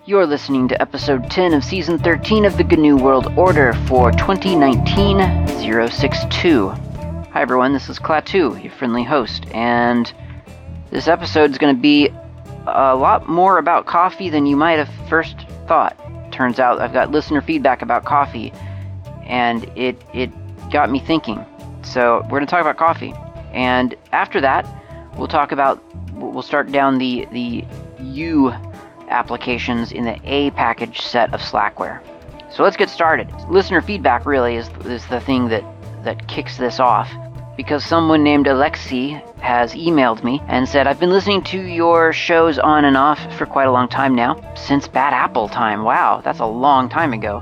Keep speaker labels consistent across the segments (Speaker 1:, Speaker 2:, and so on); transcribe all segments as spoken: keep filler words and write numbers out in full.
Speaker 1: You're listening to episode ten of season thirteen of the G N U World Order for twenty nineteen oh sixty-two. Hi everyone, this is Klaatu, your friendly host, and this episode is going to be a lot more about coffee than you might have first thought. Turns out I've got listener feedback about coffee, and it it got me thinking. So we're going to talk about coffee, and after that, we'll talk about, we'll start down the, the U applications in the A package set of Slackware. So let's get started. Listener feedback really is, is the thing that, that kicks this off, because someone named Alexei has emailed me and said, I've been listening to your shows on and off for quite a long time now, since Bad Apple time. Wow, that's a long time ago.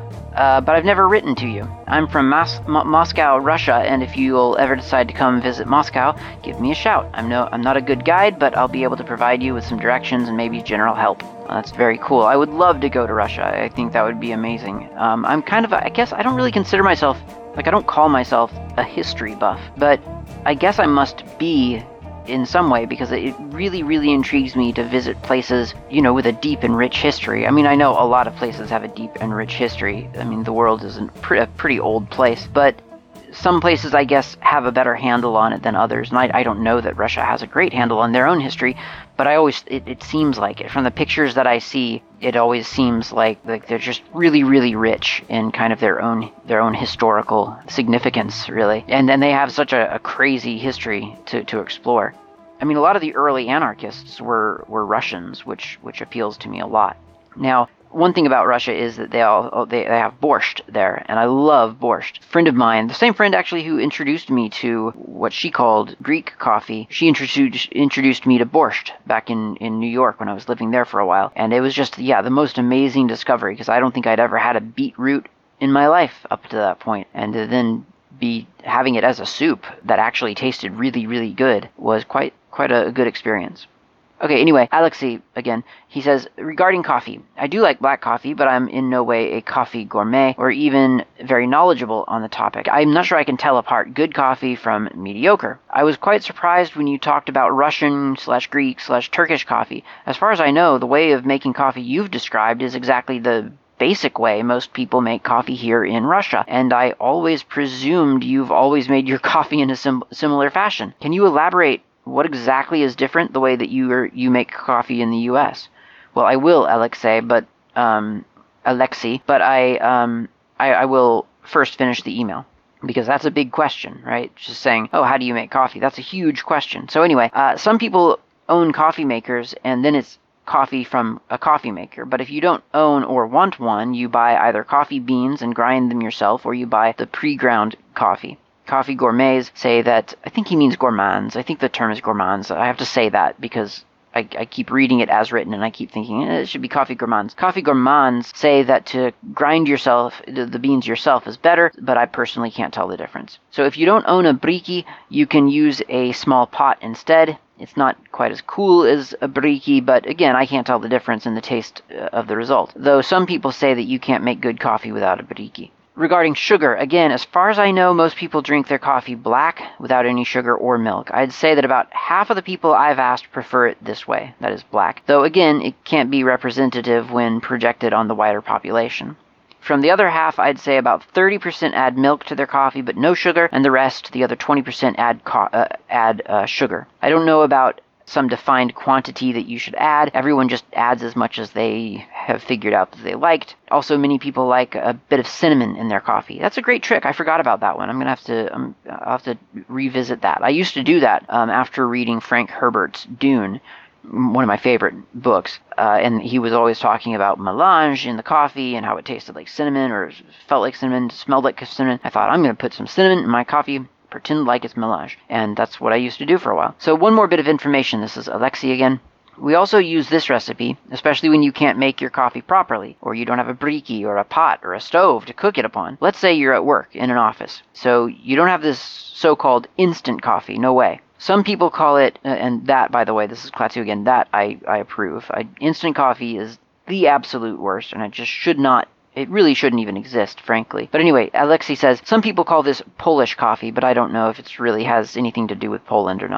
Speaker 1: Uh, but I've never written to you. I'm from Mos- Mo- Moscow, Russia, and if you'll ever decide to come visit Moscow, give me a shout. I'm no, I'm not a good guide, but I'll be able to provide you with some directions and maybe general help. Uh, that's very cool. I would love to go to Russia. I think that would be amazing. Um, I'm kind of, a, I guess I don't really consider myself, like I don't call myself a history buff, but I guess I must be in some way, because it really, really intrigues me to visit places, you know, with a deep and rich history. I mean, I know a lot of places have a deep and rich history. I mean, the world is a pretty, a pretty old place, but some places, I guess, have a better handle on it than others. And I, I don't know that Russia has a great handle on their own history, but I always, it, it seems like it. From the pictures that I see, it always seems like, like they're just really, really rich in kind of their own their own historical significance, really. And then they have such a, a crazy history to, to explore. I mean, a lot of the early anarchists were, were Russians, which which appeals to me a lot. Now, one thing about Russia is that they all they, they have borscht there, and I love borscht. A friend of mine, the same friend actually who introduced me to what she called Greek coffee, she introduced introduced me to borscht back in, in New York when I was living there for a while. And it was just, yeah, the most amazing discovery, because I don't think I'd ever had a beetroot in my life up to that point. And to then be having it as a soup that actually tasted really, really good was quite quite a good experience. Okay, anyway, Alexei, again, he says, regarding coffee, I do like black coffee, but I'm in no way a coffee gourmet or even very knowledgeable on the topic. I'm not sure I can tell apart good coffee from mediocre. I was quite surprised when you talked about Russian slash Greek slash Turkish coffee. As far as I know, the way of making coffee you've described is exactly the basic way most people make coffee here in Russia, and I always presumed you've always made your coffee in a sim- similar fashion. Can you elaborate what exactly is different the way that you are, you make coffee in the U S? Well, I will, Alexei, but um, Alexei, but I um I, I will first finish the email, because that's a big question, right? Just saying, oh, how do you make coffee? That's a huge question. So anyway, uh, some people own coffee makers, and then it's coffee from a coffee maker. But if you don't own or want one, you buy either coffee beans and grind them yourself, or you buy the pre-ground coffee. Coffee gourmets say that, I think he means gourmands. I think the term is gourmands. I have to say that because I, I keep reading it as written and I keep thinking eh, it should be coffee gourmands. Coffee gourmands say that to grind yourself, the, the beans yourself is better, but I personally can't tell the difference. So if you don't own a briki, you can use a small pot instead. It's not quite as cool as a briki, but again, I can't tell the difference in the taste of the result. Though some people say that you can't make good coffee without a briki. Regarding sugar, again, as far as I know, most people drink their coffee black without any sugar or milk. I'd say that about half of the people I've asked prefer it this way, that is black. Though again, it can't be representative when projected on the wider population. From the other half, I'd say about thirty percent add milk to their coffee, but no sugar, and the rest, the other twenty percent, add co- uh, add uh, sugar. I don't know about some defined quantity that you should add. Everyone just adds as much as they have figured out that they liked. Also, many people like a bit of cinnamon in their coffee. That's a great trick. I forgot about that one. I'm gonna have to. Um, I'll have to revisit that. I used to do that um, after reading Frank Herbert's Dune, one of my favorite books, uh, and he was always talking about melange in the coffee and how it tasted like cinnamon, or felt like cinnamon, smelled like cinnamon. I thought, I'm gonna put some cinnamon in my coffee, pretend like it's melange. And that's what I used to do for a while. So one more bit of information. This is Alexei again. We also use this recipe, especially when you can't make your coffee properly, or you don't have a briki or a pot or a stove to cook it upon. Let's say you're at work in an office, so you don't have this so-called instant coffee. No way. Some people call it, uh, and that, by the way, this is Klaatu again, that I, I approve. I, instant coffee is the absolute worst, and it just should not It really shouldn't even exist, frankly. But anyway, Alexei says, some people call this Polish coffee, but I don't know if it really has anything to do with Poland or not.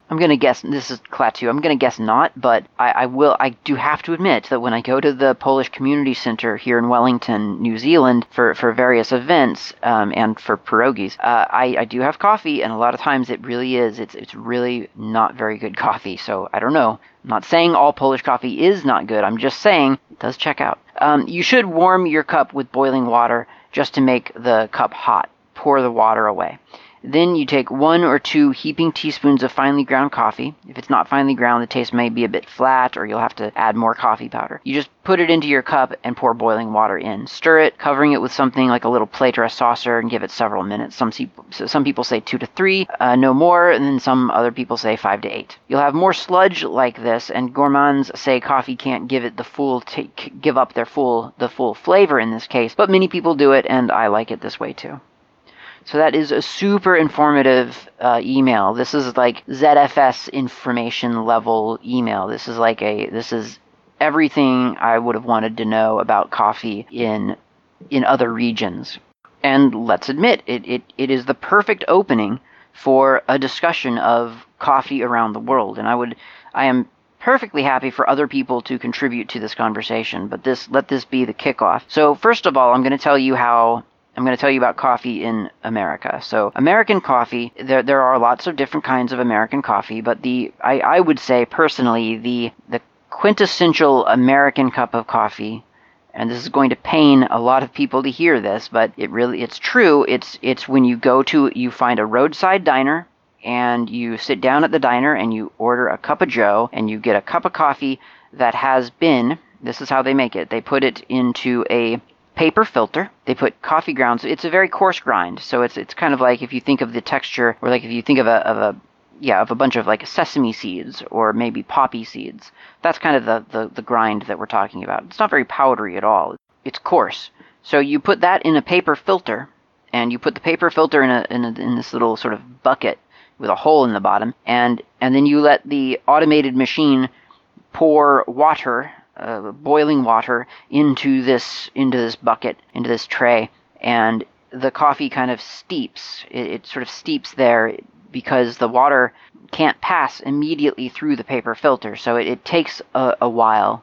Speaker 1: I'm going to guess, this is Klaatu, I'm going to guess not, but I, I will, I do have to admit that when I go to the Polish Community Center here in Wellington, New Zealand, for, for various events, um, and for pierogies, uh, I, I do have coffee, and a lot of times it really is, it's, it's really not very good coffee, so I don't know. I'm not saying all Polish coffee is not good, I'm just saying it does check out. Um, you should warm your cup with boiling water just to make the cup hot. Pour the water away. Then you take one or two heaping teaspoons of finely ground coffee. If it's not finely ground, the taste may be a bit flat, or you'll have to add more coffee powder. You just put it into your cup and pour boiling water in. Stir it, covering it with something like a little plate or a saucer, and give it several minutes. Some, some people say two to three, uh, no more, and then some other people say five to eight. You'll have more sludge like this, and gourmands say coffee can't give it the full, take, give up their full, the full flavor in this case, but many people do it, and I like it this way too. So that is a super informative uh, email. This is like Z F S information level email. This is like a, this is everything I would have wanted to know about coffee in in other regions. And let's admit, it, it, it is the perfect opening for a discussion of coffee around the world. And I would, I am perfectly happy for other people to contribute to this conversation, but this, let this be the kickoff. So first of all, I'm going to tell you how I'm going to tell you about coffee in America. So American coffee, there there are lots of different kinds of American coffee, but the I, I would say personally the the quintessential American cup of coffee, and this is going to pain a lot of people to hear this, but it really it's true. It's it's when you go to you find a roadside diner and you sit down at the diner and you order a cup of joe and you get a cup of coffee that has been, this is how they make it. They put it into a paper filter. They put coffee grounds. It's a very coarse grind, so it's it's kind of like if you think of the texture, or like if you think of a of a yeah of a bunch of like sesame seeds or maybe poppy seeds. That's kind of the the, the grind that we're talking about. It's not very powdery at all. It's coarse. So you put that in a paper filter, and you put the paper filter in a in, a, in this little sort of bucket with a hole in the bottom, and and then you let the automated machine pour water. Uh, boiling water into this into this bucket, into this tray, and the coffee kind of steeps. It, it sort of steeps there because the water can't pass immediately through the paper filter, so it, it takes a, a while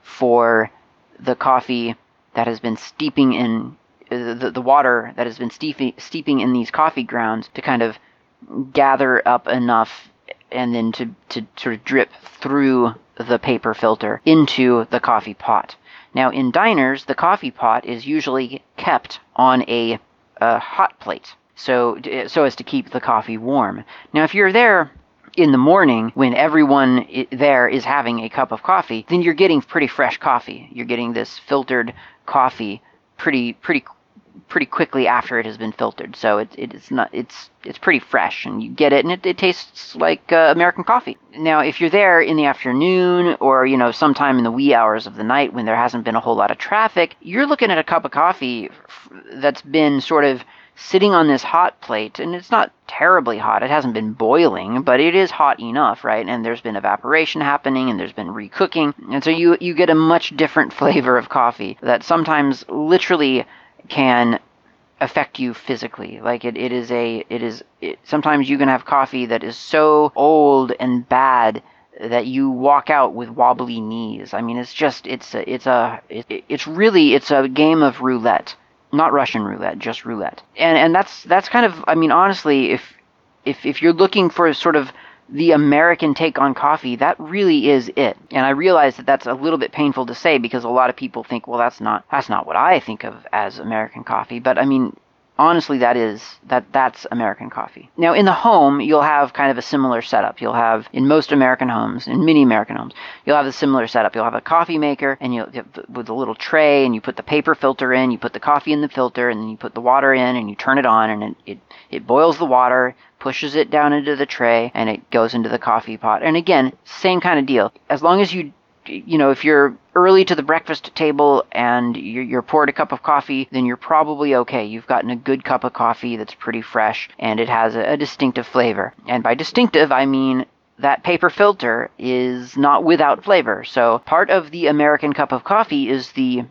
Speaker 1: for the coffee that has been steeping in uh, the, the water that has been steeping, steeping in these coffee grounds to kind of gather up enough and then to, to sort of drip through the paper filter into the coffee pot. Now, in diners, the coffee pot is usually kept on a, a hot plate, so so as to keep the coffee warm. Now, if you're there in the morning when everyone there is having a cup of coffee, then you're getting pretty fresh coffee. You're getting this filtered coffee pretty pretty pretty quickly after it has been filtered. So it, it's not it's it's pretty fresh, and you get it, and it, it tastes like uh, American coffee. Now, if you're there in the afternoon, or you know sometime in the wee hours of the night when there hasn't been a whole lot of traffic, you're looking at a cup of coffee that's been sort of sitting on this hot plate, and it's not terribly hot. It hasn't been boiling, but it is hot enough, right? And there's been evaporation happening, and there's been recooking, and so you you get a much different flavor of coffee that sometimes literally can affect you physically. Like it, it is a, it is, it, sometimes you can have coffee that is so old and bad that you walk out with wobbly knees. I mean, it's just, it's a, it's a, it, it's really, it's a game of roulette. Not Russian roulette, just roulette. And, and that's, that's kind of, I mean, honestly, if, if, if you're looking for sort of the American take on coffee, that really is it. And I realize that that's a little bit painful to say because a lot of people think, well, that's not that's not what I think of as American coffee. But I mean, honestly, that is that that's American coffee. Now, in the home, you'll have kind of a similar setup. You'll have in most American homes, in many American homes, you'll have a similar setup. You'll have a coffee maker, and you'll with a little tray, and you put the paper filter in. You put the coffee in the filter, and then you put the water in, and you turn it on, and it it, it boils the water, pushes it down into the tray, and it goes into the coffee pot. And again, same kind of deal. As long as you, you know, if you're early to the breakfast table and you're, you're poured a cup of coffee, then you're probably okay. You've gotten a good cup of coffee that's pretty fresh, and it has a, a distinctive flavor. And by distinctive, I mean that paper filter is not without flavor. So part of the American cup of coffee is the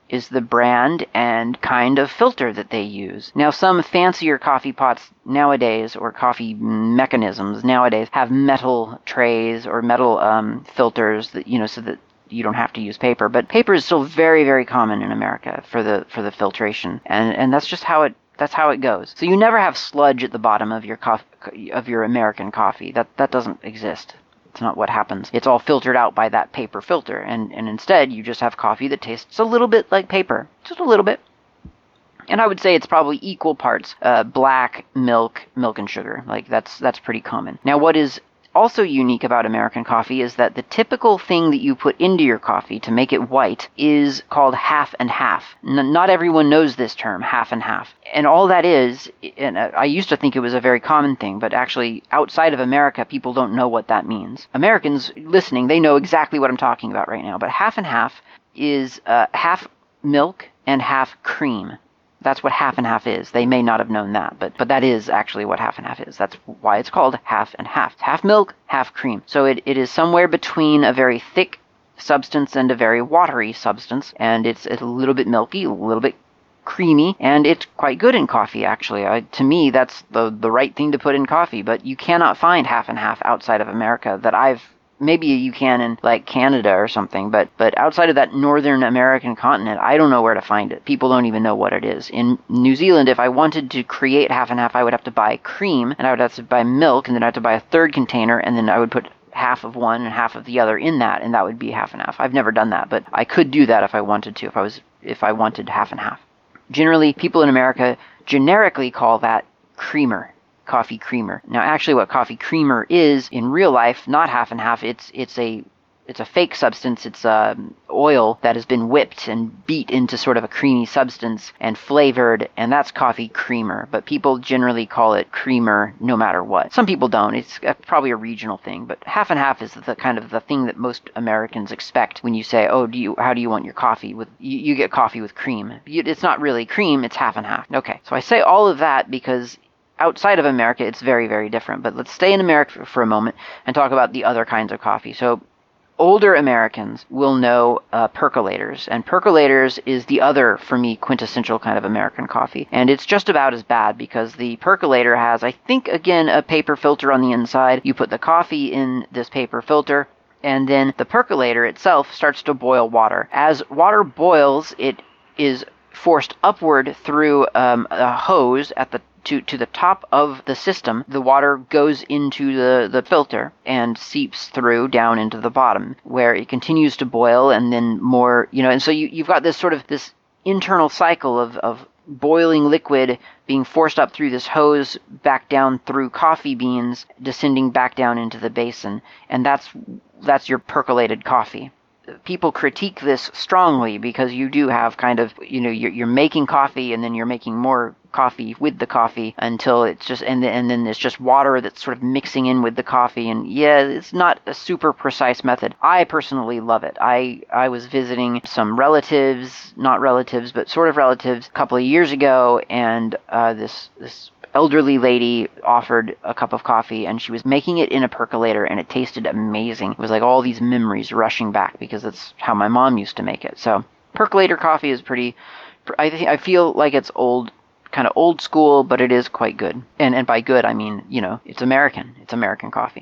Speaker 1: is the brand and kind of filter that they use. Now, some fancier coffee pots nowadays, or coffee mechanisms nowadays, have metal trays or metal um, filters that, you know, so that you don't have to use paper. But paper is still very, very common in America for the for the filtration, and and that's just how it that's how it goes. So you never have sludge at the bottom of your coffee, of your American coffee. That that doesn't exist. It's not what happens. It's all filtered out by that paper filter, and, and instead you just have coffee that tastes a little bit like paper. Just a little bit. And I would say it's probably equal parts uh, black, milk, milk and sugar. Like, that's that's pretty common. Now, what is also unique about American coffee is that the typical thing that you put into your coffee to make it white is called half and half. N- not everyone knows this term, half and half. And all that is, and I used to think it was a very common thing, but actually outside of America, people don't know what that means. Americans listening, they know exactly what I'm talking about right now. But half and half is uh, half milk and half cream. That's what half and half is. They may not have known that, but but that is actually what half and half is. That's why it's called half and half. Half milk, half cream. So it, it is somewhere between a very thick substance and a very watery substance, and it's a little bit milky, a little bit creamy, and it's quite good in coffee, actually. I, to me, that's the, the right thing to put in coffee, but you cannot find half and half outside of America that I've Maybe you can in, like, Canada or something, but but outside of that northern American continent, I don't know where to find it. People don't even know what it is. In New Zealand, if I wanted to create half and half, I would have to buy cream, and I would have to buy milk, and then I'd have to buy a third container, and then I would put half of one and half of the other in that, and that would be half and half. I've never done that, but I could do that if I wanted to, if I was if I wanted half and half. Generally, people in America generically call that creamer. Coffee creamer. Now, actually, what coffee creamer is in real life, not half and half. It's it's a it's a fake substance. It's um, oil that has been whipped and beat into sort of a creamy substance and flavored, and that's coffee creamer. But people generally call it creamer no matter what. Some people don't. It's probably a regional thing. But half and half is the kind of the thing that most Americans expect when you say, "Oh, do you? How do you want your coffee?" With you, you get coffee with cream. It's not really cream. It's half and half. Okay. So I say all of that because outside of America, it's very, very different. But let's stay in America for a moment and talk about the other kinds of coffee. So older Americans will know uh, percolators. And percolators is the other, for me, quintessential kind of American coffee. And it's just about as bad because the percolator has, I think, again, a paper filter on the inside. You put the coffee in this paper filter, and then the percolator itself starts to boil water. As water boils, it is forced upward through um, a hose at the To, to the top of the system. The water goes into the, the filter and seeps through down into the bottom, where it continues to boil, and then more, you know, and so you, you've got this sort of this internal cycle of, of boiling liquid being forced up through this hose, back down through coffee beans, descending back down into the basin, and that's that's your percolated coffee. People critique this strongly because you do have kind of, you know, you're, you're making coffee and then you're making more coffee with the coffee until it's just, and, the, and then there's just water that's sort of mixing in with the coffee. And yeah, it's not a super precise method. I personally love it. I, I was visiting some relatives, not relatives, but sort of relatives a couple of years ago, and uh, this, this elderly lady offered a cup of coffee, and she was making it in a percolator, and it tasted amazing. It was like all these memories rushing back because that's how my mom used to make it. So percolator coffee is pretty, I think, I feel like it's old, kind of old school, but it is quite good. And and by good, I mean, you know, it's American. It's American coffee.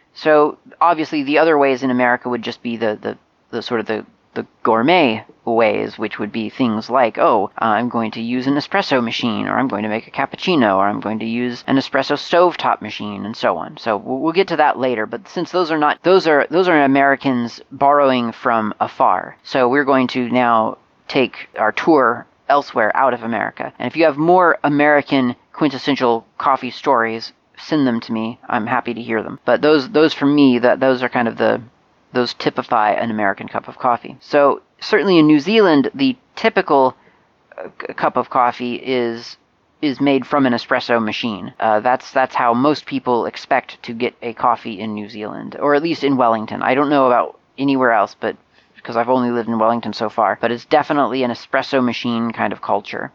Speaker 1: So obviously the other ways in America would just be the, the, the sort of the, the gourmet ways, which would be things like, oh, I'm going to use an espresso machine, or I'm going to make a cappuccino, or I'm going to use an espresso stovetop machine, and so on. So we'll, we'll get to that later, but since those are not, those are, those are Americans borrowing from afar. So we're going to now take our tour elsewhere out of America. And if you have more American quintessential coffee stories, send them to me. I'm happy to hear them. But those, those for me, that those are kind of the, those typify an American cup of coffee. So certainly in New Zealand, the typical uh, cup of coffee is is made from an espresso machine. Uh, that's that's how most people expect to get a coffee in New Zealand, or at least in Wellington. I don't know about anywhere else, but because I've only lived in Wellington so far. But it's definitely an espresso machine kind of culture.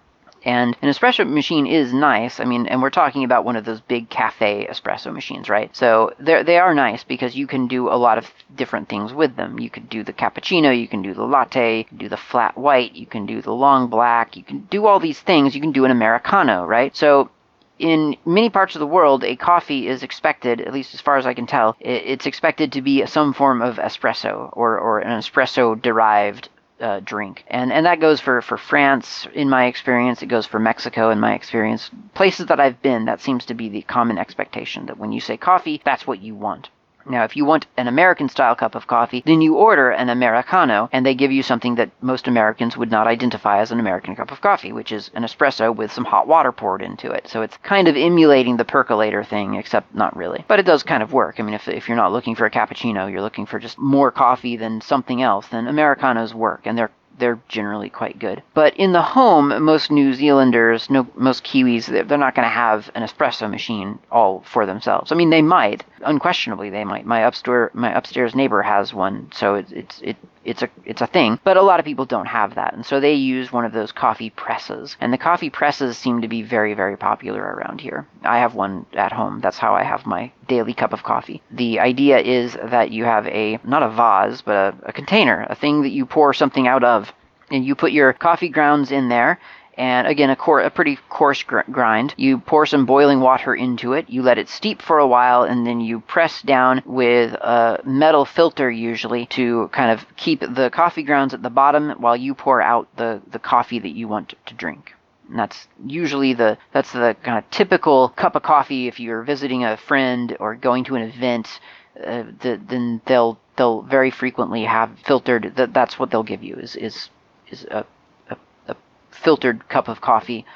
Speaker 1: And an espresso machine is nice. I mean, and we're talking about one of those big cafe espresso machines, right? So they they are nice because you can do a lot of different things with them. You could do the cappuccino, you can do the latte, you can do the flat white, you can do the long black, you can do all these things. You can do an Americano, right? So in many parts of the world, a coffee is expected, at least as far as I can tell, it's expected to be some form of espresso or, or an espresso-derived uh, drink. And and that goes for, for France, in my experience. It goes for Mexico, in my experience. Places that I've been, that seems to be the common expectation, that when you say coffee, that's what you want. Now, if you want an American-style cup of coffee, then you order an Americano, and they give you something that most Americans would not identify as an American cup of coffee, which is an espresso with some hot water poured into it. So it's kind of emulating the percolator thing, except not really. But it does kind of work. I mean, if, if you're not looking for a cappuccino, you're looking for just more coffee than something else, then Americanos work, and they're they're generally quite good. But in the home, most New Zealanders, no, most Kiwis, they're not going to have an espresso machine all for themselves. I mean, they might. Unquestionably, they might. My upstairs, my upstairs neighbor has one, so it's it's it, it's a it's a thing. But a lot of people don't have that, and so they use one of those coffee presses. And the coffee presses seem to be very, very popular around here. I have one at home. That's how I have my daily cup of coffee. The idea is that you have a, not a vase, but a, a container, a thing that you pour something out of, and you put your coffee grounds in there, and again, a, cor- a pretty coarse gr- grind. You pour some boiling water into it, you let it steep for a while, and then you press down with a metal filter usually to kind of keep the coffee grounds at the bottom while you pour out the, the coffee that you want to drink. And that's usually the that's the kind of typical cup of coffee if you're visiting a friend or going to an event. Uh, the, then they'll they'll very frequently have filtered. That that's what they'll give you is is is a, a a filtered cup of coffee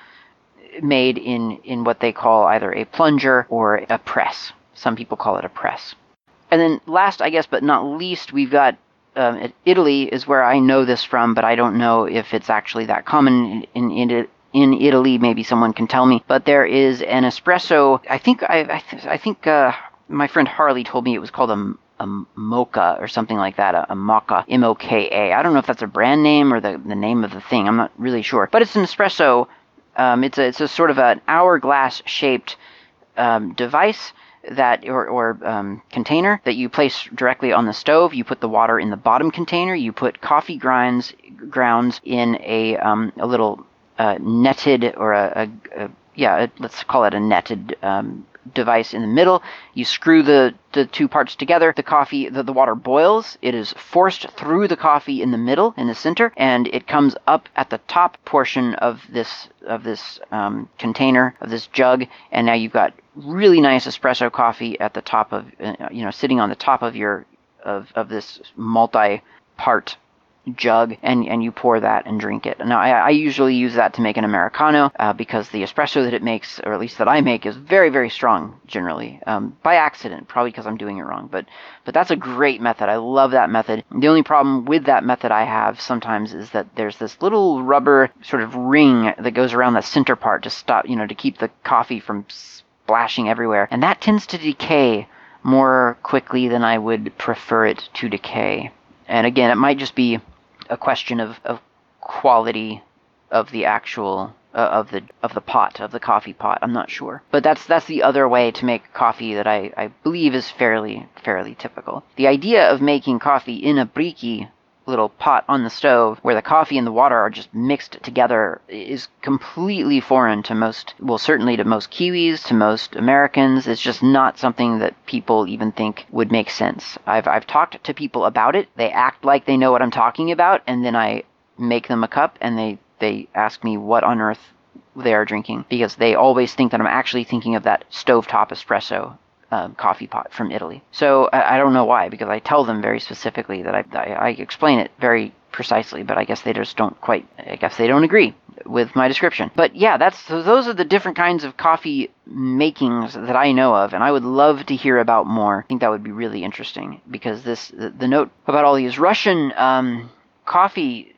Speaker 1: made in in what they call either a plunger or a press. Some people call it a press. And then last, I guess, but not least, we've got. Um, Italy is where I know this from, but I don't know if it's actually that common in, in, in In Italy. Maybe someone can tell me. But there is an espresso. I think I I, th- I think uh, my friend Harley told me it was called a, a mocha or something like that. A, a mocha, M O K A. I don't know if that's a brand name or the, the name of the thing. I'm not really sure. But it's an espresso. Um, it's a it's a sort of an hourglass shaped um, device that or, or um, container that you place directly on the stove. You put the water in the bottom container. You put coffee grinds grounds in a um, a little Uh, netted or a, a, a yeah, let's call it a netted um, device in the middle. You screw the, the two parts together. The coffee, the, the water boils. It is forced through the coffee in the middle, in the center, and it comes up at the top portion of this of this um, container, of this jug, and now you've got really nice espresso coffee at the top of, uh, you know, sitting on the top of your of of this multi-part jug, and and you pour that and drink it. Now I, I usually use that to make an Americano uh, because the espresso that it makes, or at least that I make, is very, very strong generally, um, by accident, probably because I'm doing it wrong, but but that's a great method. I love that method. The only problem with that method I have sometimes is that there's this little rubber sort of ring that goes around the center part to stop, you know, to keep the coffee from splashing everywhere, and that tends to decay more quickly than I would prefer it to decay. And again, it might just be a question of, of quality of the actual uh, of the of the pot, of the coffee pot. I'm not sure, but that's that's the other way to make coffee that I, I believe is fairly fairly typical. The idea of making coffee in a briki little pot on the stove where the coffee and the water are just mixed together is completely foreign to most, well, certainly to most Kiwis, to most Americans. It's just not something that people even think would make sense. I've I've talked to people about it. They act like they know what I'm talking about, and then I make them a cup and they, they ask me what on earth they are drinking, because they always think that I'm actually thinking of that stovetop espresso Um, coffee pot from Italy. So I, I don't know why, because I tell them very specifically that I, I, I explain it very precisely, but I guess they just don't quite, I guess they don't agree with my description. But yeah, that's so those are the different kinds of coffee makings that I know of, and I would love to hear about more. I think that would be really interesting, because this the, the note about all these Russian um, coffee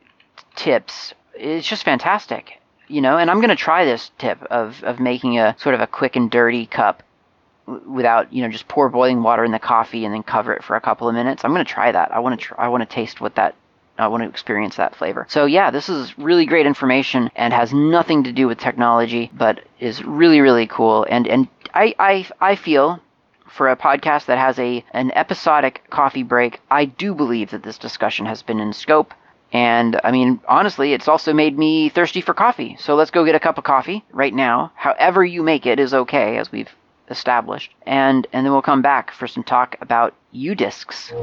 Speaker 1: tips is just fantastic, you know, and I'm going to try this tip of, of making a sort of a quick and dirty cup without, you know, just pour boiling water in the coffee and then cover it for a couple of minutes. I'm going to try that. I want to try, I want to taste what that I want to experience that flavor. So yeah, this is really great information and has nothing to do with technology, but is really, really cool. And and I I, I feel, for a podcast that has a an episodic coffee break, I do believe that this discussion has been in scope. And, I mean, honestly, it's also made me thirsty for coffee. So let's go get a cup of coffee right now. However you make it is okay, as we've established. And, and then we'll come back for some talk about U-Discs.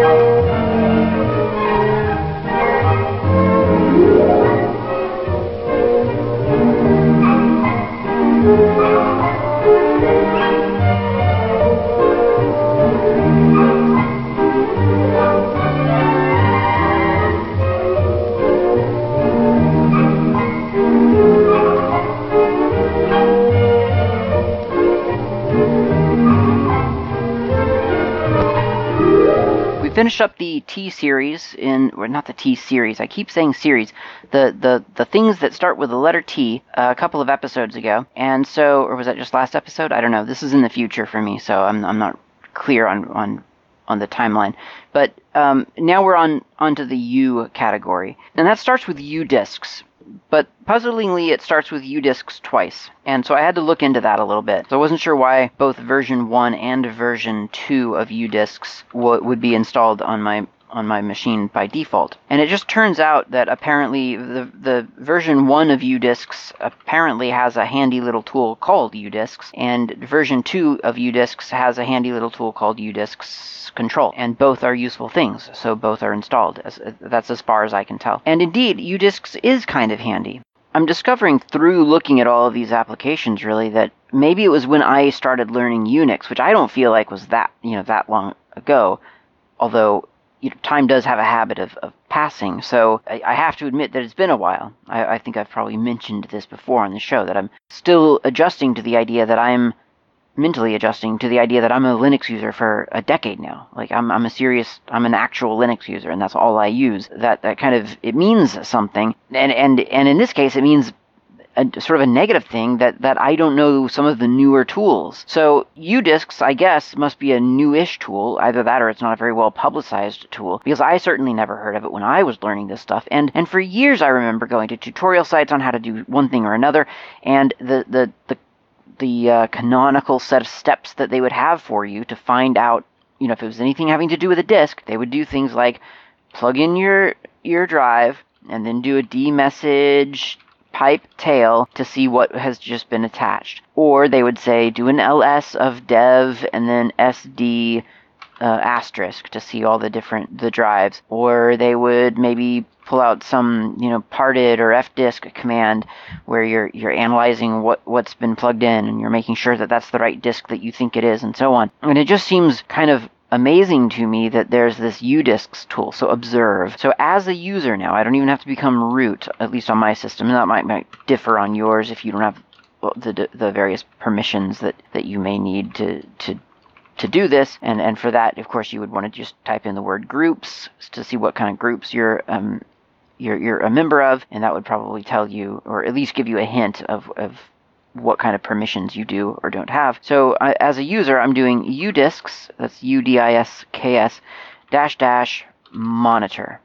Speaker 1: Finished up the T series in, or not the T series, I keep saying series, the the the things that start with the letter T uh, a couple of episodes ago, and so, or was that just last episode? I don't know. This is in the future for me, so I'm I'm not clear on on on the timeline. But um, now we're on onto the U category, and that starts with U-Discs. But puzzlingly, it starts with U-Discs twice, and so I had to look into that a little bit. So I wasn't sure why both version one and version two of U-Discs w- would be installed on my on my machine by default. And it just turns out that apparently the the version one of U-Discs apparently has a handy little tool called U-Discs, and version two of U-Discs has a handy little tool called U-Discs Control, and both are useful things, so both are installed. As, that's as far as I can tell. And indeed, U-Discs is kind of handy. I'm discovering through looking at all of these applications, really, that maybe it was when I started learning Unix, which I don't feel like was that, you know, that long ago, although you know, time does have a habit of, of passing, so I, I have to admit that it's been a while. I, I think I've probably mentioned this before on the show, that I'm still adjusting to the idea that I'm mentally adjusting to the idea that I'm a Linux user for a decade now. Like, I'm I'm a serious, I'm an actual Linux user, and that's all I use. That that kind of, it means something, and and and in this case, it means a, sort of a negative thing that, that I don't know some of the newer tools. So U-Discs, I guess, must be a newish tool. Either that or it's not a very well publicized tool, because I certainly never heard of it when I was learning this stuff. And and for years I remember going to tutorial sites on how to do one thing or another, and the the the, the uh, canonical set of steps that they would have for you to find out, you know, if it was anything having to do with a disk, they would do things like plug in your your drive and then do a dmessage pipe tail to see what has just been attached. Or they would say do an ls of dev and then sd uh, asterisk to see all the different the drives. Or they would maybe pull out some, you know, parted or fdisk command where you're you're analyzing what what's been plugged in and you're making sure that that's the right disk that you think it is, and so on. And it just seems kind of amazing to me that there's this U-Discs tool, so observe. So as a user now, I don't even have to become root, at least on my system, and that might, might differ on yours if you don't have the the various permissions that, that you may need to, to to do this. And, and for that, of course, you would want to just type in the word groups to see what kind of groups you're um you're you're a member of, and that would probably tell you, or at least give you a hint of of what kind of permissions you do or don't have. So uh, as a user, I'm doing U-Discs, that's U D I S K S, dash dash monitor.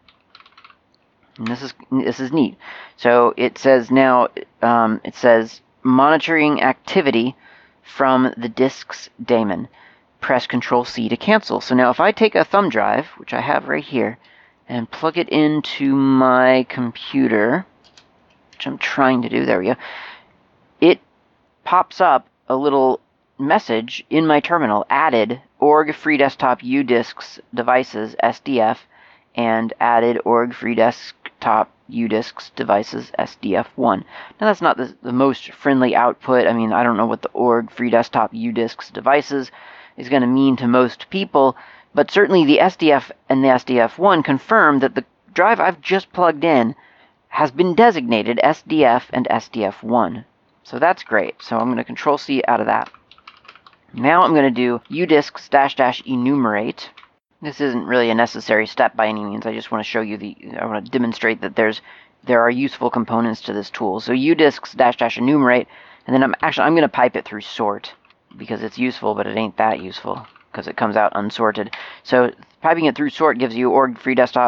Speaker 1: And this is this is neat. So it says now, um, it says monitoring activity from the disk's daemon. Press control C to cancel. So now if I take a thumb drive, which I have right here, and plug it into my computer, which I'm trying to do, there we go, it pops up a little message in my terminal, added org free desktop U-Discs devices S D F, and added org free desktop U-Discs devices S D F one. Now that's not the, the most friendly output. I mean, I don't know what the org free desktop U-Discs devices is going to mean to most people, but certainly the S D F and the S D F one confirm that the drive I've just plugged in has been designated S D F and S D F one. So that's great. So I'm going to control C out of that. Now I'm going to do U-Discs dash dash enumerate. This isn't really a necessary step by any means. I just want to show you the, I want to demonstrate that there's, there are useful components to this tool. So U-Discs dash dash enumerate, and then I'm actually, I'm going to pipe it through sort because it's useful, but it ain't that useful because it comes out unsorted. So piping it through sort gives you org free desktop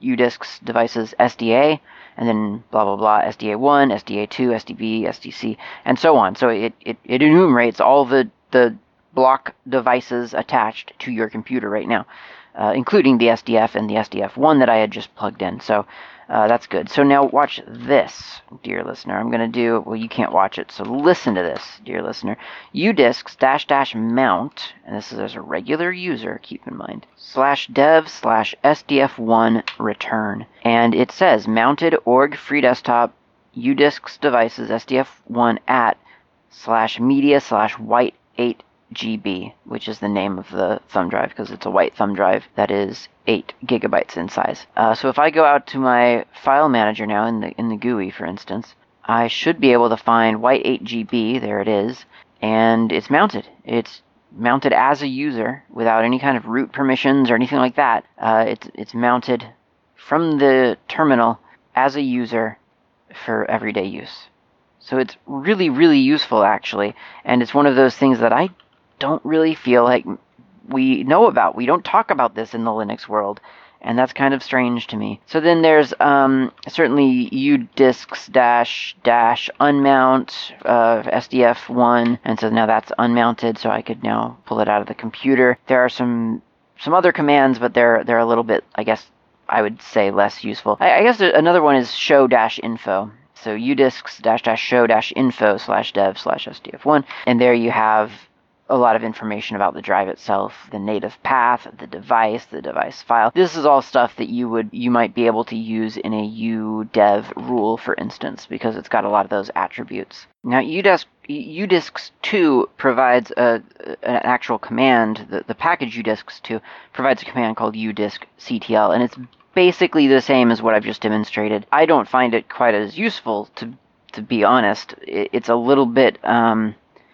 Speaker 1: UDisks devices S D A, and then blah, blah, blah, S D A one, S D A two, S D B, S D C, and so on. So it, it, it enumerates all the, the block devices attached to your computer right now, uh, including the S D F and the S D F one that I had just plugged in. So uh, that's good. So now watch this, dear listener. I'm going to do, well, you can't watch it, so listen to this, dear listener. UDisks dash dash mount, and this is as a regular user, keep in mind, slash dev slash S D F one return. And it says mounted org free desktop UDisks devices S D F one at slash media slash white eight G B, which is the name of the thumb drive because it's a white thumb drive that is eight gigabytes in size. Uh, so if I go out to my file manager now in the in the G U I, for instance, I should be able to find white eight G B. There it is, and it's mounted. It's mounted as a user without any kind of root permissions or anything like that. Uh, it's it's mounted from the terminal as a user for everyday use. So it's really, really useful, actually, and it's one of those things that I don't really feel like we know about. We don't talk about this in the Linux world, and that's kind of strange to me. So then there's um, certainly udisks dash dash unmount uh, S D F one, and so now that's unmounted, so I could now pull it out of the computer. There are some some other commands, but they're they're a little bit, I guess, I would say less useful. I, I guess another one is show dash info. So udisks dash dash show dash info slash dev slash S D F one, and there you have a lot of information about the drive itself, the native path, the device, the device file. This is all stuff that you would you might be able to use in a udev rule, for instance, because it's got a lot of those attributes. Now, udisk, udisks two provides a, an actual command. The, the package udisks two provides a command called udisctl, and it's basically the same as what I've just demonstrated. I don't find it quite as useful, to to be honest. It, it's a little bit... Um,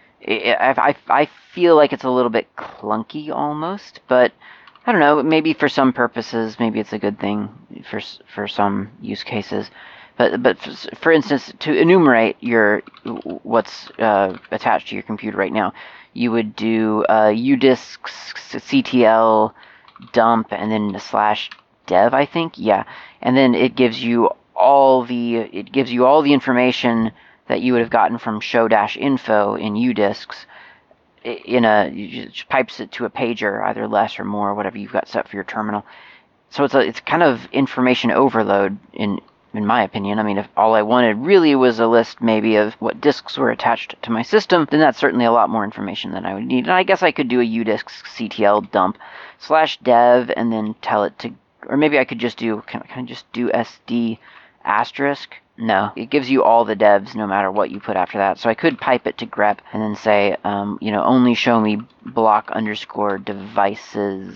Speaker 1: I, I, I feel like it's a little bit clunky almost, but I don't know, maybe for some purposes, maybe it's a good thing for for some use cases. But but for instance, to enumerate your what's uh, attached to your computer right now, you would do uh, udisctl dump and then slash dev, I think, yeah, and then it gives you all the it gives you all the information that you would have gotten from show-info in udisks in a, it just pipes it to a pager, either less or more, whatever you've got set for your terminal. So it's a, it's kind of information overload, in in my opinion. I mean, if all I wanted really was a list maybe of what disks were attached to my system, then that's certainly a lot more information than I would need. And I guess I could do a udisctl dump slash dev and then tell it to, or maybe I could just do, can, can I just do sd asterisk? No, it gives you all the devs no matter what you put after that. So I could pipe it to grep and then say, um, you know, only show me block underscore devices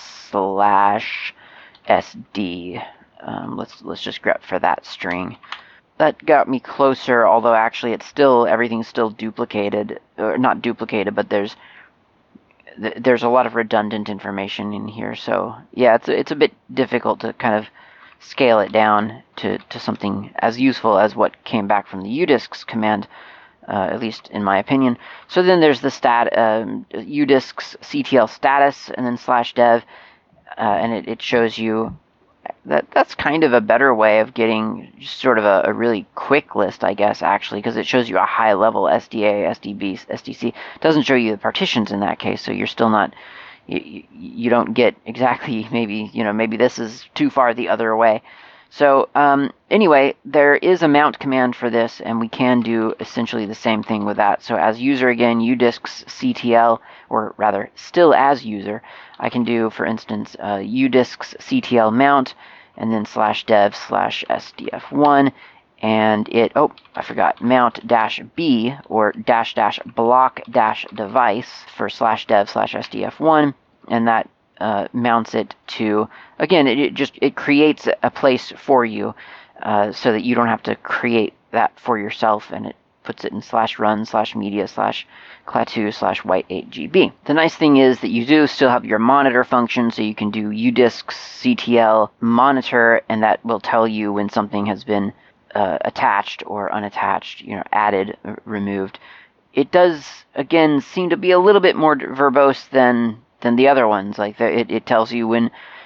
Speaker 1: slash sd. Um, let's let's just grep for that string. That got me closer, although actually it's still, everything's still duplicated, or not duplicated, but there's there's a lot of redundant information in here. So yeah, it's it's a bit difficult to kind of scale it down to, to something as useful as what came back from the udisks command, uh, at least in my opinion. So then there's the stat um, udisctl status and then slash dev, uh, and it, it shows you that that's kind of a better way of getting just sort of a, a really quick list, I guess, actually, because it shows you a high level S D A, S D B, S D C. It doesn't show you the partitions in that case, so you're still not You, you don't get exactly, maybe, you know, maybe this is too far the other way. So um, anyway, there is a mount command for this, and we can do essentially the same thing with that. So as user again, udisctl, or rather, still as user, I can do, for instance, uh, udisctl mount, and then slash dev slash sdf1, and it, oh, I forgot, mount dash b, or dash dash block dash device for slash dev slash sdf1, and that uh, mounts it to, again, it, it just, it creates a place for you, uh, so that you don't have to create that for yourself, and it puts it in slash run slash media slash clat2 slash white eight G B. The nice thing is that you do still have your monitor function, so you can do udisctl monitor, and that will tell you when something has been Uh, attached or unattached, you know, added, r- removed. It does, again, seem to be a little bit more verbose than than the other ones. Like the, it, it tells you when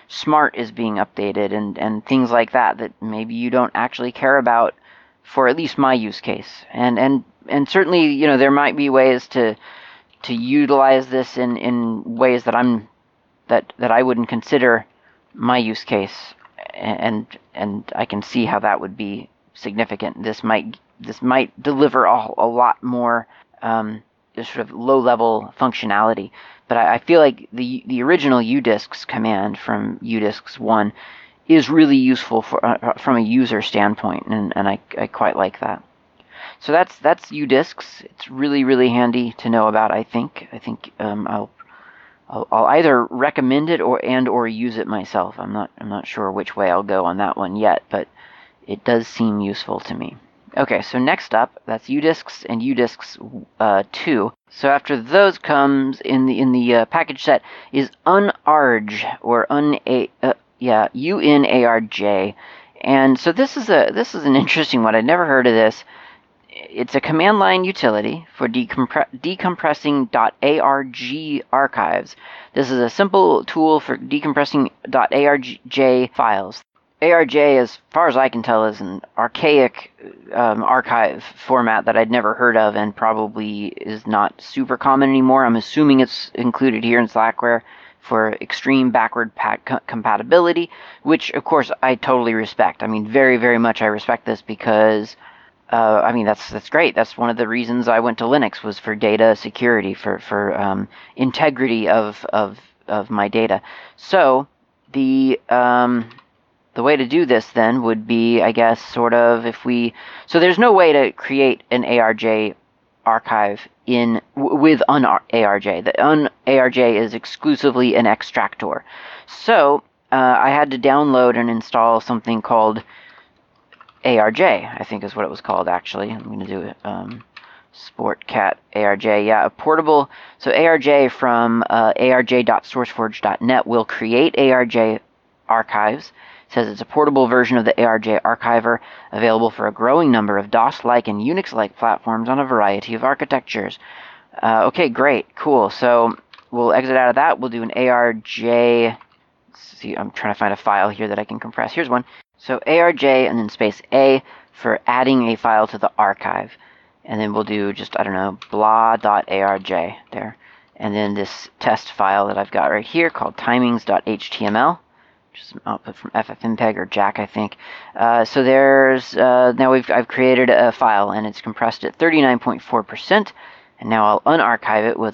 Speaker 1: Smart is being updated, and, and things like that that maybe you don't actually care about for at least my use case. And and and certainly, you know, there might be ways to to utilize this in, in ways that I'm that that I wouldn't consider my use case, and and I can see how that would be significant. This might this might deliver a, a lot more um, sort of low-level functionality. But I, I feel like the the original udisks command from udisks one is really useful for uh, from a user standpoint, and, and I, I quite like that. So that's that's udisks. It's really really handy to know about. I think I think um, I'll, I'll I'll either recommend it or and or use it myself. I'm not I'm not sure which way I'll go on that one yet, but it does seem useful to me. Okay, so next up, that's udisks and udisks uh, two. So after those comes in the in the uh, package set is unarj or un a uh, yeah unarj, and so this is a this is an interesting one. I'd never heard of this. It's a command line utility for decompre decompressing .arg archives. This is a simple tool for decompressing .arj files. A R J, as far as I can tell, is an archaic um, archive format that I'd never heard of and probably is not super common anymore. I'm assuming it's included here in Slackware for extreme backward compatibility, which, of course, I totally respect. I mean, very, very much I respect this because, uh, I mean, that's that's great. That's one of the reasons I went to Linux, was for data security, for, for um, integrity of, of, of my data. So, the... Um, The way to do this, then, would be, I guess, sort of if we... So there's no way to create an A R J archive in with un-arj. The un-arj is exclusively an extractor. So uh, I had to download and install something called A R J, I think is what it was called, actually. I'm going to do it. Um, Sportcat A R J, yeah, a portable... So A R J from uh, A R J dot sourceforge dot net will create A R J archives. Says it's a portable version of the A R J archiver, available for a growing number of DOS-like and Unix-like platforms on a variety of architectures. Uh, okay, great, cool. So we'll exit out of that. We'll do an A R J... Let's see, I'm trying to find a file here that I can compress. Here's one. So A R J and then space A for adding a file to the archive. And then we'll do just, I don't know, blah.arj there. And then this test file that I've got right here called timings.html. Just an output from ffmpeg or Jack, I think. Uh, so there's uh, now we've I've created a file and it's compressed at thirty-nine point four percent, and now I'll unarchive it with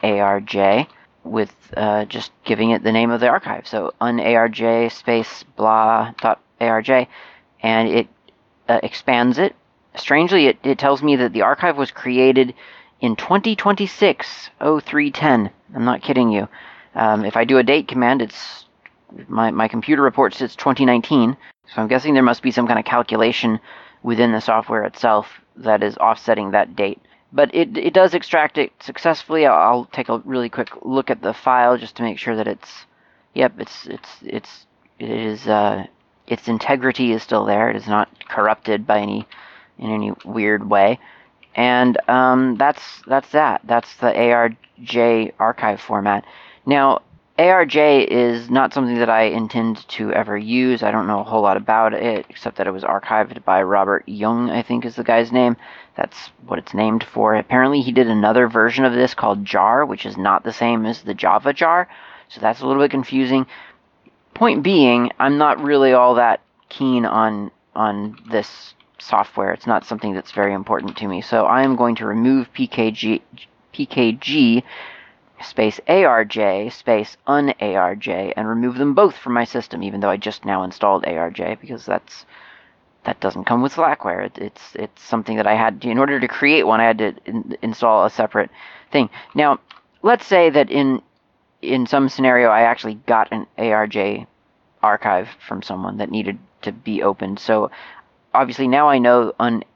Speaker 1: unarj, with uh, just giving it the name of the archive. So unarj space blah dot arj, and it uh, expands it. Strangely, it it tells me that the archive was created in twenty twenty-six oh three ten. I'm not kidding you. Um, if I do a date command, it's My, my computer reports it's twenty nineteen, so I'm guessing there must be some kind of calculation within the software itself that is offsetting that date. But it it does extract it successfully. I'll, I'll take a really quick look at the file just to make sure that it's, yep, it's it's it's it is uh, its integrity is still there. It is not corrupted by any in any weird way, and um, that's that's that. That's the A R J archive format. Now, A R J is not something that I intend to ever use. I don't know a whole lot about it, except that it was archived by Robert Young, I think is the guy's name. That's what it's named for. Apparently he did another version of this called jar, which is not the same as the Java jar, so that's a little bit confusing. Point being, I'm not really all that keen on, on this software. It's not something that's very important to me, so I am going to remove P K G, P K G space A R J space unarj and remove them both from my system, even though I just now installed A R J, because that's that doesn't come with Slackware. It, it's it's something that I had to, in order to create one, I had to in, install a separate thing. Now, let's say that in in some scenario I actually got an A R J archive from someone that needed to be opened. So obviously now I know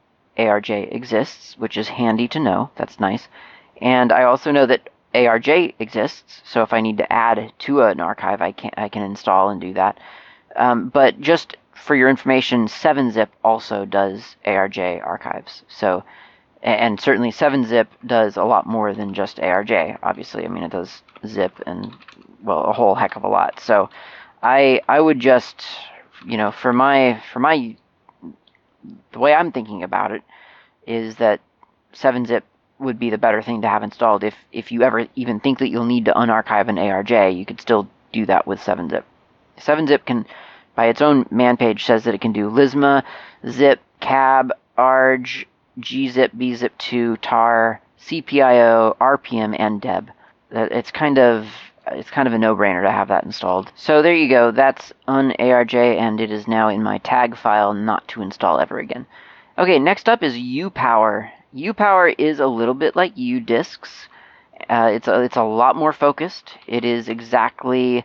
Speaker 1: unarj exists, which is handy to know. That's nice. And I also know that A R J exists, so if I need to add to an archive, I can I can install and do that. Um, but just for your information, seven zip also does A R J archives. So, and certainly seven zip does a lot more than just A R J. Obviously, I mean it does zip and well a whole heck of a lot. So, I I would just, you know, for my for my the way I'm thinking about it is that seven zip would be the better thing to have installed. If if you ever even think that you'll need to unarchive an A R J, you could still do that with seven zip. seven zip can, by its own man page, says that it can do L I S M A, zip, cab, arg, gzip, bzip two, tar, C P I O, R P M, and deb. It's kind of it's kind of a no-brainer to have that installed. So there you go. That's unarj, and it is now in my tag file not to install ever again. Okay, next up is uPower. uPower is a little bit like udisks. Uh, it's a, it's a lot more focused. It is exactly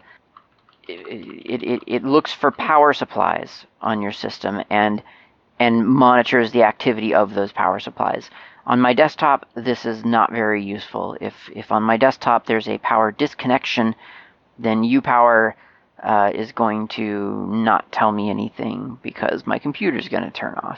Speaker 1: it, it it looks for power supplies on your system and and monitors the activity of those power supplies. On my desktop, this is not very useful. If if on my desktop there's a power disconnection, then uPower uh, is going to not tell me anything because my computer's going to turn off.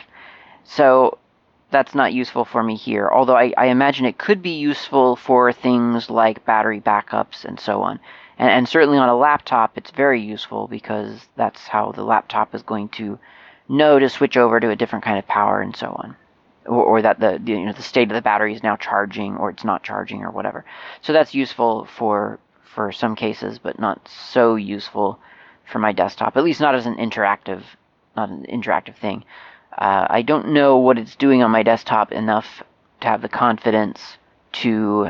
Speaker 1: So that's not useful for me here, although I, I imagine it could be useful for things like battery backups and so on. And, and certainly on a laptop, it's very useful because that's how the laptop is going to know to switch over to a different kind of power and so on. Or, or that the, the you know the state of the battery is now charging or it's not charging or whatever. So that's useful for for some cases, but not so useful for my desktop. At least not as an interactive, not an interactive thing. Uh, I don't know what it's doing on my desktop enough to have the confidence to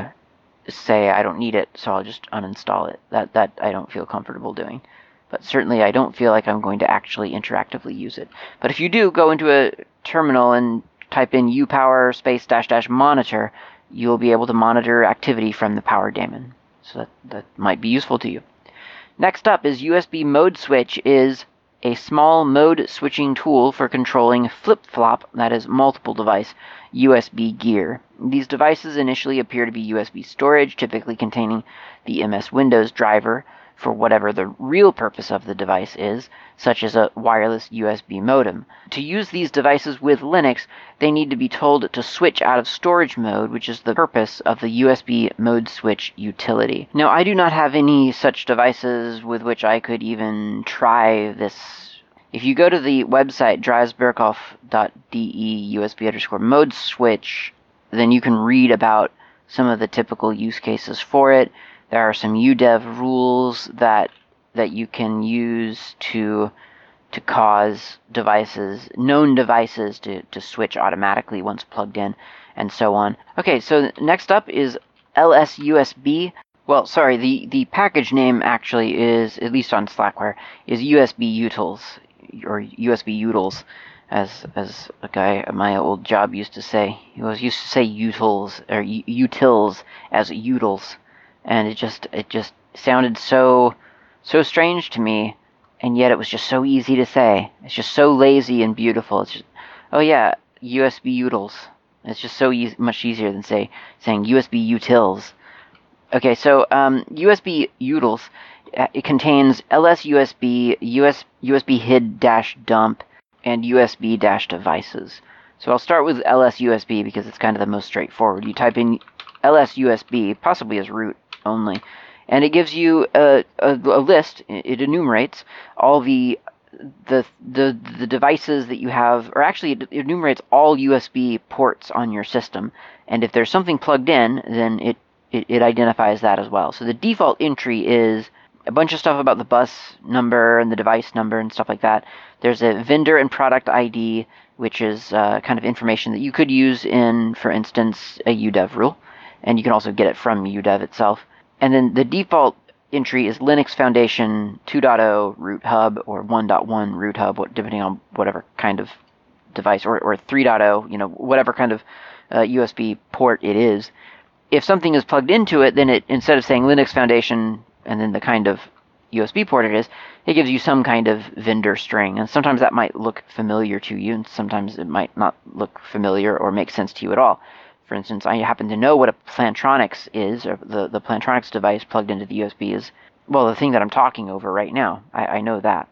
Speaker 1: say I don't need it, so I'll just uninstall it. That that I don't feel comfortable doing. But certainly I don't feel like I'm going to actually interactively use it. But if you do go into a terminal and type in uPower space dash dash monitor, you'll be able to monitor activity from the power daemon. So that, that might be useful to you. Next up is U S B mode switch is a small mode switching tool for controlling flip-flop, that is multiple device, U S B gear. These devices initially appear to be U S B storage, typically containing the M S Windows driver for whatever the real purpose of the device is, such as a wireless U S B modem. To use these devices with Linux, they need to be told to switch out of storage mode, which is the purpose of the U S B mode switch utility. Now, I do not have any such devices with which I could even try this. If you go to the website drazberkoff dot d e U S B underscore mode switch, then you can read about some of the typical use cases for it. There are some U dev rules that that you can use to to cause devices, known devices, to, to switch automatically once plugged in, and so on. Okay, so next up is L S U S B. Well, sorry, the, the package name actually is, at least on Slackware, is U S B Utils, or U S B Utils, as as a guy at my old job used to say. He was used to say Utils, or Utils as Utils. And it just it just sounded so so strange to me, and yet it was just so easy to say. It's just so lazy and beautiful. It's just, oh yeah, U S B Utils. It's just so easy, much easier than say saying U S B Utils. Okay, so um, U S B Utils, it contains L S U S B, US, U S B H I D-dump, and U S B-devices. So I'll start with L S U S B because it's kind of the most straightforward. You type in L S U S B, possibly as root only, and it gives you a, a, a list. It enumerates all the the the the devices that you have, or actually it enumerates all U S B ports on your system. And if there's something plugged in, then it, it it identifies that as well. So the default entry is a bunch of stuff about the bus number and the device number and stuff like that. There's a vendor and product I D, which is uh, kind of information that you could use in, for instance, a U dev rule. And you can also get it from U dev itself. And then the default entry is Linux Foundation two point oh root hub or one point one root hub, depending on whatever kind of device, or, or three point oh, you know, whatever kind of uh, U S B port it is. If something is plugged into it, then it, instead of saying Linux Foundation and then the kind of U S B port it is, it gives you some kind of vendor string. And sometimes that might look familiar to you, and sometimes it might not look familiar or make sense to you at all. For instance, I happen to know what a Plantronics is, or the, the Plantronics device plugged into the U S B is, well, the thing that I'm talking over right now. I, I know that.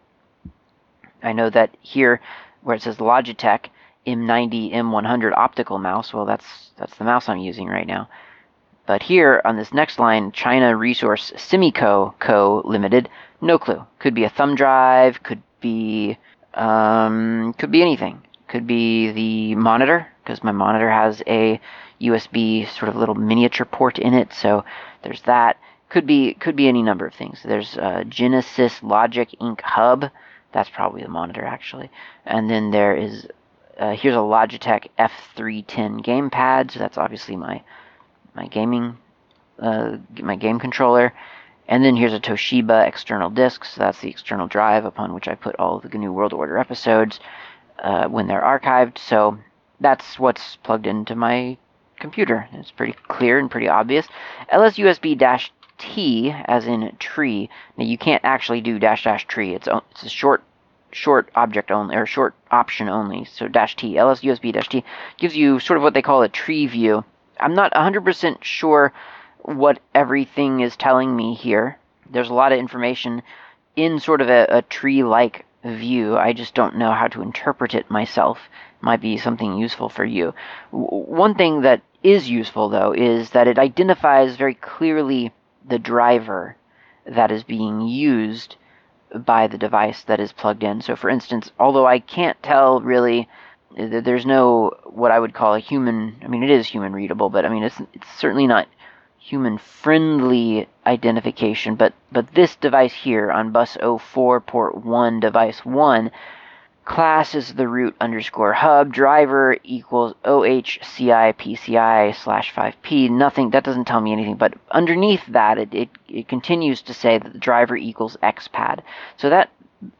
Speaker 1: I know that here, where it says Logitech M ninety M one hundred optical mouse, well, that's that's the mouse I'm using right now. But here, on this next line, China Resource Semico Co. Limited, No clue. Could be a thumb drive, could be, um, could be anything. Could be the monitor, because my monitor has a U S B sort of little miniature port in it, so there's that. Could be could be any number of things. There's a Genesis Logic Ink Hub. That's probably the monitor, actually. And then there is, uh, here's a Logitech F three ten gamepad, so that's obviously my my gaming, uh, my game controller. And then here's a Toshiba external disk, so that's the external drive upon which I put all of the G N U World Order episodes uh, when they're archived. So that's what's plugged into my computer. It's pretty clear and pretty obvious. L S U S B-T, as in tree. Now you can't actually do dash dash tree. It's it's a short short object only, or short option only. So dash T, L S U S B-T gives you sort of what they call a tree view. I'm not one hundred percent sure what everything is telling me here. There's a lot of information in sort of a, a tree-like view. I just don't know how to interpret it myself. Might be something useful for you. W- one thing that is useful, though, is that it identifies very clearly the driver that is being used by the device that is plugged in. So, for instance, although I can't tell really, there's no what I would call a human, I mean, it is human readable, but I mean, it's, it's certainly not human-friendly identification, but, but this device here on bus oh four port one device one, class is the root underscore hub, driver equals O H C I P C I slash five P, nothing, that doesn't tell me anything, but underneath that, it, it, it continues to say that the driver equals X pad. So that,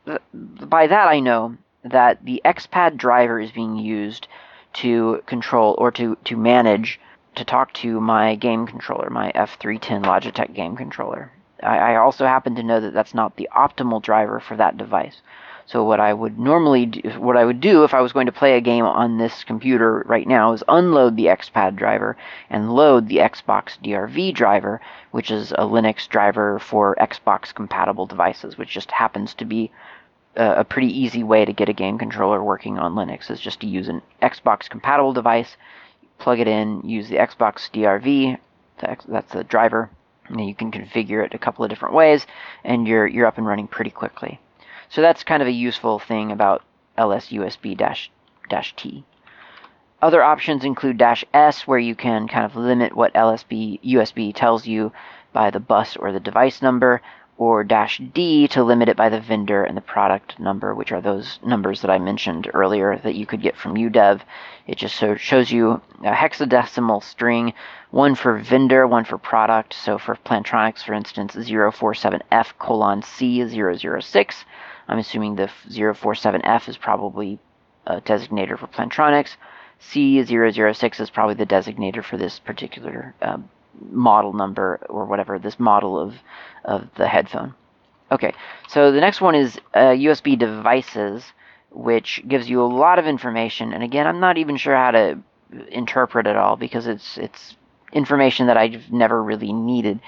Speaker 1: by that I know that the X pad driver is being used to control, or to, to manage, to talk to my game controller, my F three ten Logitech game controller. I, I also happen to know that that's not the optimal driver for that device. So what I would normally do, what I would do if I was going to play a game on this computer right now is unload the X pad driver and load the Xbox D R V driver, which is a Linux driver for Xbox compatible devices, which just happens to be a, a pretty easy way to get a game controller working on Linux, is just to use an Xbox compatible device, plug it in, use the Xbox D R V, that's the driver, and you can configure it a couple of different ways, and you're you're up and running pretty quickly. So that's kind of a useful thing about L S U S B-T. Other options include dash S, where you can kind of limit what L S B U S B tells you by the bus or the device number, or dash D to limit it by the vendor and the product number, which are those numbers that I mentioned earlier that you could get from U dev. It just so shows you a hexadecimal string, one for vendor, one for product. So for Plantronics, for instance, zero four seven F colon C zero zero six. I'm assuming the zero four seven F is probably a designator for Plantronics. C zero zero six is probably the designator for this particular uh, model number, or whatever, this model of, of the headphone. Okay, so the next one is uh, U S B devices, which gives you a lot of information. And again, I'm not even sure how to interpret it all, because it's it's information that I've never really needed.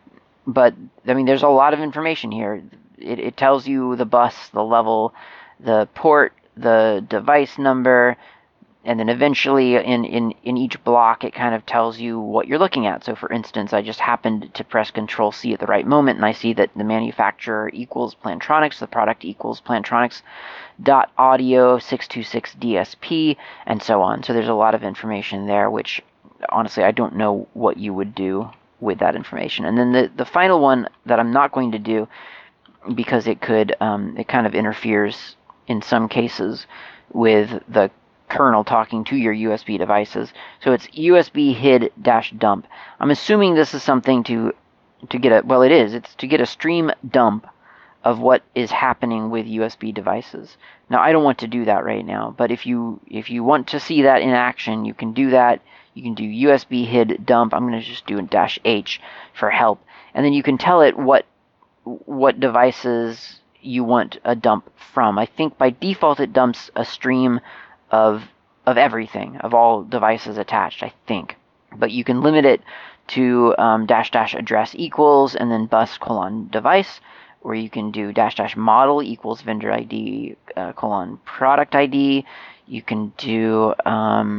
Speaker 1: But, I mean, there's a lot of information here. It, it tells you the bus, the level, the port, the device number, and then eventually in, in, in each block it kind of tells you what you're looking at. So for instance, I just happened to press Control C at the right moment, and I see that the manufacturer equals Plantronics, the product equals Plantronics dot audio six two six D S P, and so on. So there's a lot of information there, which honestly I don't know what you would do with that information. And then the, the final one that I'm not going to do, because it could, um, it kind of interferes in some cases with the kernel talking to your U S B devices. So it's U S B H I D-dump. I'm assuming this is something to to get a, well it is, it's to get a stream dump of what is happening with U S B devices. Now I don't want to do that right now, but if you if you want to see that in action, you can do that. You can do U S B H I D-dump. I'm going to just do a dash H for help. And then you can tell it what what devices you want a dump from. I think by default it dumps a stream of of everything, of all devices attached, I think. But you can limit it to um, dash dash address equals and then bus colon device, or you can do dash dash model equals vendor I D uh, colon product I D. You can do um,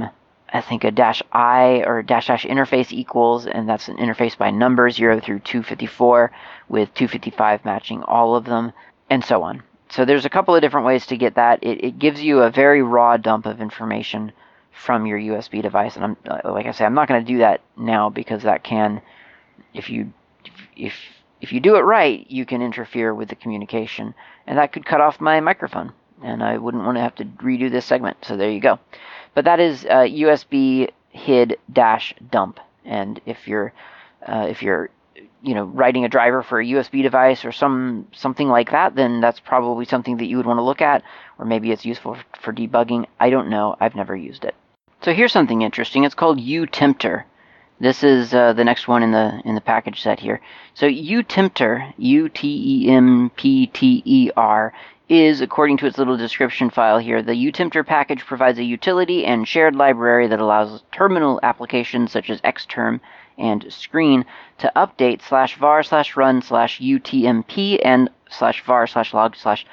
Speaker 1: I think a dash I or dash dash interface equals, and that's an interface by number, zero through two fifty-four, with two fifty-five matching all of them, and so on. So there's a couple of different ways to get that. It, it gives you a very raw dump of information from your U S B device, and I'm like I say, I'm not going to do that now because that can, if you if if you do it right, you can interfere with the communication, and that could cut off my microphone, and I wouldn't want to have to redo this segment. So there you go. But that is uh, U S B H I D dash dump, and if you're uh, if you're you know, writing a driver for a U S B device or some something like that, then that's probably something that you would want to look at, or maybe it's useful for, for debugging. I don't know. I've never used it. So here's something interesting. It's called UTempter. This is uh, the next one in the in the package set here. So UTempter, U T E M P T E R, is, according to its little description file here, the UTempter package provides a utility and shared library that allows terminal applications such as Xterm and Screen to update slash var slash run slash UTMP and slash var slash log slash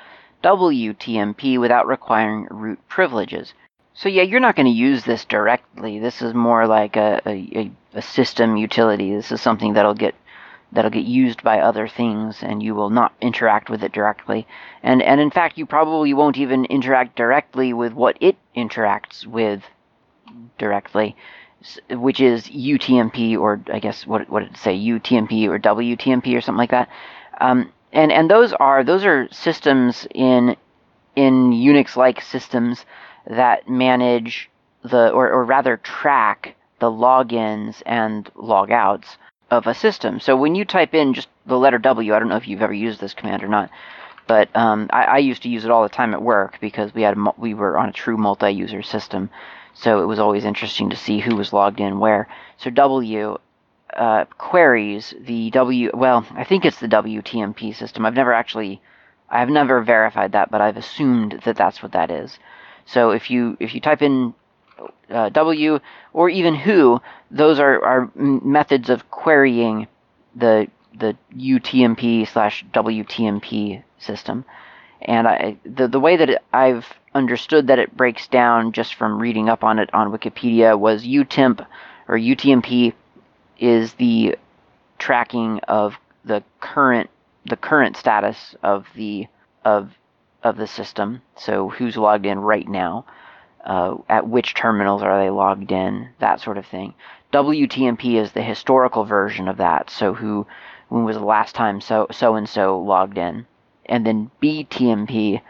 Speaker 1: WTMP without requiring root privileges. So yeah, you're not going to use this directly. This is more like a, a, a system utility. This is something that'll get that'll get used by other things, and you will not interact with it directly. And and in fact, you probably won't even interact directly with what it interacts with directly, which is U T M P, or I guess what what did it say, U T M P or W T M P or something like that. Um, and and those are those are systems in in Unix-like systems that manage the or or rather track the logins and logouts of a system. So when you type in just the letter W, I don't know if you've ever used this command or not, but um, I, I used to use it all the time at work because we had a, we were on a true multi-user system. So it was always interesting to see who was logged in where. So W uh, queries the W, well, I think it's the W T M P system. I've never actually, I've never verified that, but I've assumed that that's what that is. So if you if you type in uh, W or even who, those are, are methods of querying the the U T M P slash W T M P system. And I, the the way that it, I've understood that it breaks down just from reading up on it on Wikipedia was utemp or U T M P is the tracking of the current the current status of the of of the system. So who's logged in right now, uh, at which terminals are they logged in, that sort of thing. W T M P is the historical version of that. So who when was the last time so so and so logged in. And then B T M P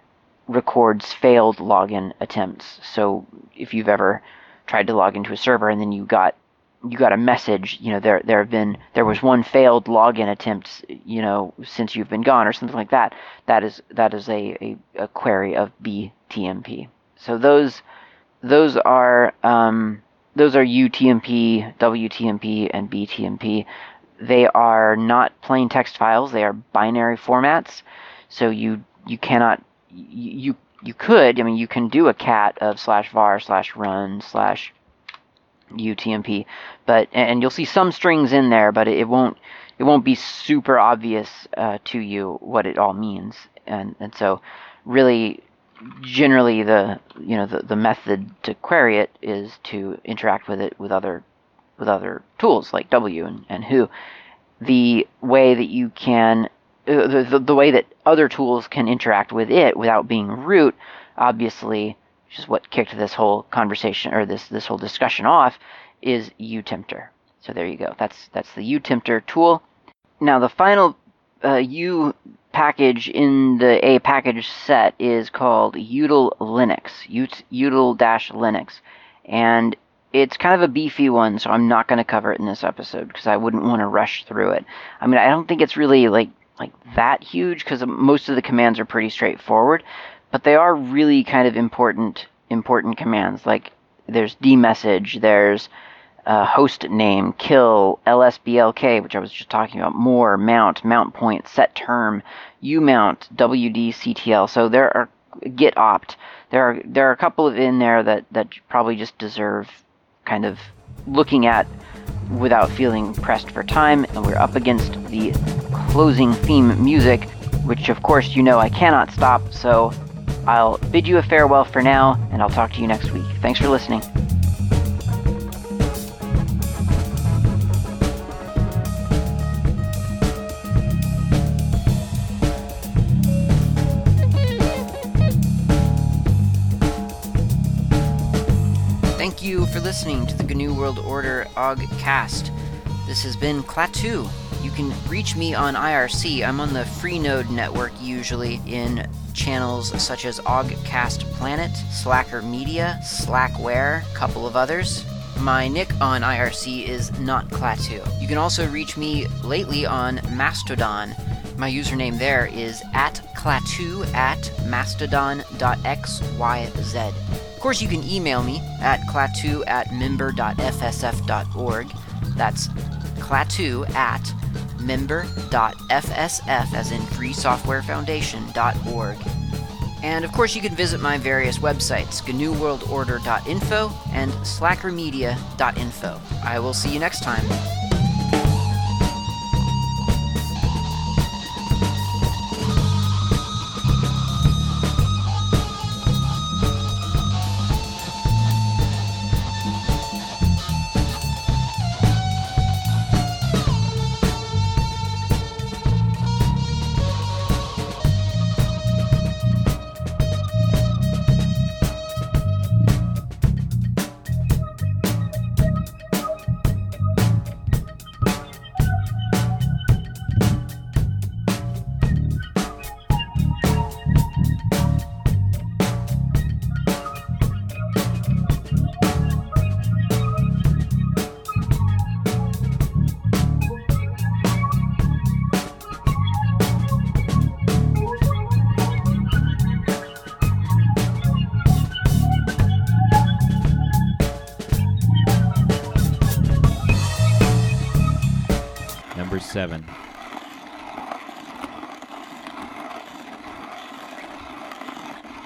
Speaker 1: records failed login attempts. So if you've ever tried to log into a server and then you got you got a message, you know, there there have been there was one failed login attempt, you know, since you've been gone or something like that. That is that is a, a, a query of B T M P. So those those are um, those are U T M P, W T M P, and B T M P. They are not plain text files. They are binary formats. So you you cannot you you could I mean you can do a cat of slash var slash run slash U T M P, but and you'll see some strings in there, but it won't it won't be super obvious uh, to you what it all means. And and so really generally the you know the, the method to query it is to interact with it with other with other tools like W and, and who. The way that you can, uh, the, the, the way that other tools can interact with it without being root, obviously, which is what kicked this whole conversation, or this, this whole discussion off, is UTempter. So there you go. That's, that's the UTempter tool. Now the final uh, U package in the A package set is called util Linux, util-Linux. And it's kind of a beefy one, so I'm not going to cover it in this episode because I wouldn't want to rush through it. I mean, I don't think it's really like like that huge because most of the commands are pretty straightforward, but they are really kind of important important commands. Like there's dmessage, there's uh, host name, kill, lsblk, which I was just talking about, more, mount, mount point, set term, umount, wdctl. So there are git opt. There are there are a couple of in there that that probably just deserve kind of looking at without feeling pressed for time, and we're up against the closing theme music, which of course you know I cannot stop, so I'll bid you a farewell for now, and I'll talk to you next week. Thanks for listening. Thank you for listening to the G N U World Order Ogcast. This has been Klaatu. You can reach me on I R C. I'm on the Freenode network usually in channels such as Ogcast Planet, Slacker Media, Slackware, a couple of others. My nick on I R C is not Klaatu. You can also reach me lately on Mastodon. My username there is at Klaatu at mastodon dot x y z. Of course, you can email me at klaatu at member dot f s f dot org. That's klaatu at member dot f s f, as in Free Software Foundation dot org. And of course, you can visit my various websites, G N U world order dot info and slacker media dot info. I will see you next time.
Speaker 2: Number seven.